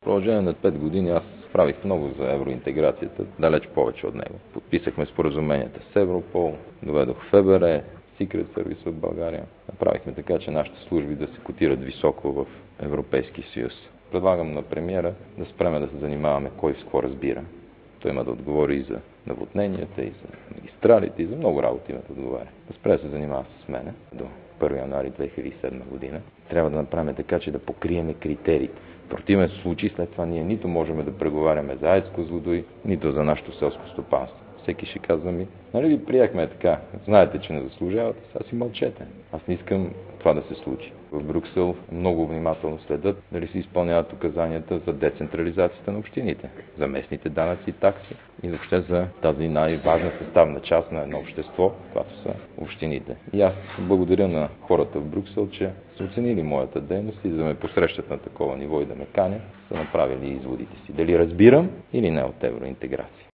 продължение на 5 години аз правих много за евроинтеграцията, далеч повече от него. Подписахме споразуменията с Европол, доведох ФБР, Secret Service в България. Направихме така, че нашите служби да се котират високо в Европейския съюз. Предлагам на премиера да спреме да се занимаваме кой с какво разбира. Той има да отговори и за наводненията, и за магистралите, и за много работи има да отговаря. Да спре да се занимава с мене до 1 януари 2007 година. Трябва да направим така, че да покриеме критериите. В противен случай след това ние нито можем да преговаряме за АЕЦ Козлодуй, нито за нашето селско стопанство. Всеки ще казва ми, нали ви приехме така, знаете, че не заслужавате, сега си мълчете. Аз не искам това да се случи. В Брюксел много внимателно следят дали се изпълняват указанията за децентрализацията на общините, за местните данъци и такси и въобще за тази най-важна съставна част на едно общество, която са общините. И аз благодаря на хората в Брюксел, че са оценили моята дейност и да ме посрещат на такова ниво и да ме канят, са направили изводите си. Дали разбирам или не от евроинтеграция.